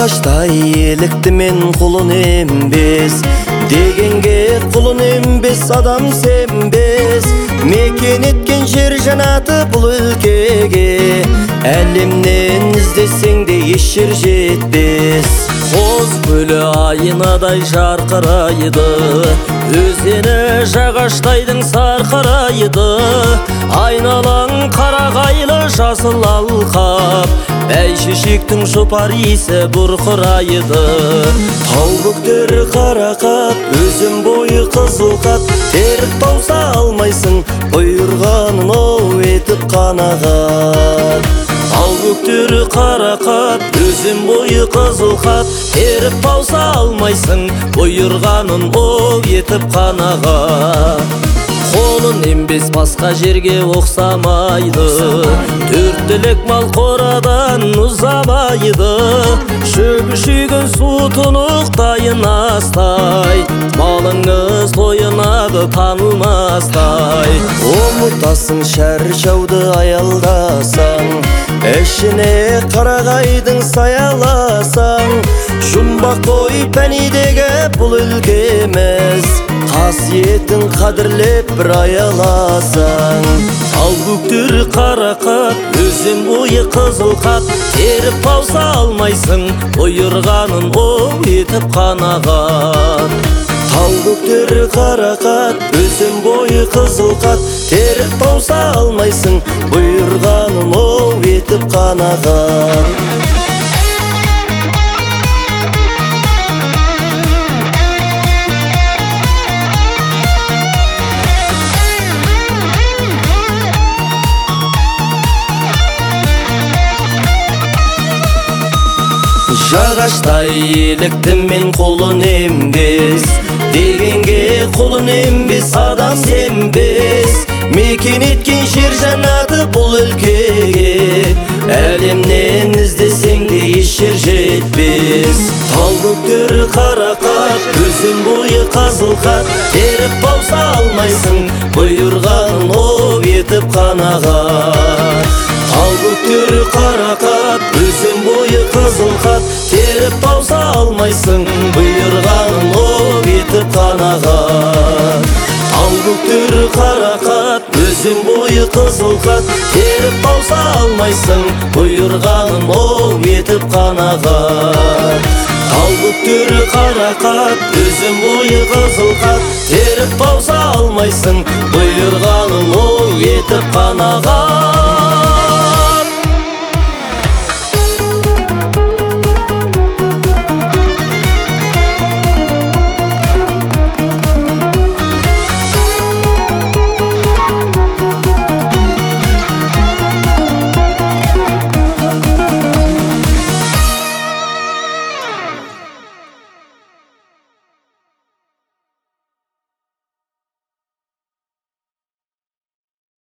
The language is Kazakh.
Жағаштай елікті мен құлын ембес, дегенге құлын ембес, адам сенбес. Мекен еткен жер жанаты бұл өлкеге, әлемнен іздесең де еш жер жетпес. Қоз көлі айнадай жарқырайды, өзені Жағаштайдың сарқырайды. Айналаң қарағайлы жасыл алқап, бәйшешектің жұпар иісі бұрқырайды. Тау бөктері қарақат, өзен бойы қызылқат, теріп тауса алмайсың, бұйырғанын оу етіп қанағат. Тау бөктері қарақат, өзен бойы қызылқат, теріп тауса алмайсың, бұйырғанын оу етіп қанағат. Қолын ембес басқа жерге оқсамайды, төрт түлік мал қорадан ұзамайды. Шөбі шүйген су тұнықтайын астай, малыңыз тойынады танылмастай. Ұмытасың шәршауды аялдасаң, ішіне қарағайдың саяласаң. Жұмбақ қой пәнидегі бұл өлкеміз, қасиетін қадірлеп бір аяласаң. Тау бөктері қарақат, өзен бойы қызылқат, теріп тауса алмайсың, бұйырғанын оу етіп қанағат. Тау бөктері қарақат, өзен бойы қызылқат, теріп тауса алмайсың, бұйырғанын оу етіп қанағат. Жағаштай елікті мен құлын ембес, дегенге құлын ембес, адам сенбес. Мекен еткен жер жанаты бұл өлкеге, әлемнен іздесең де еш жер жетпес. Тау бөктері қарақат, өзен бойы қызылқат, теріп тауса алмайсың, бұйырғанын оу етіп қанағат. Тау бөктері қарақат, өзен бойы қызылқат, теріп тауса алмайсың, бұйырғанын оу етіп қанағат. Тау бөктері қарақат, өзен бойы қызылқат, теріп тауса алмайсың, бұйырғанын оу етіп қанағат. Тау бөктері қарақат, өзен бойы қызылқат, теріп тауса алмайсың,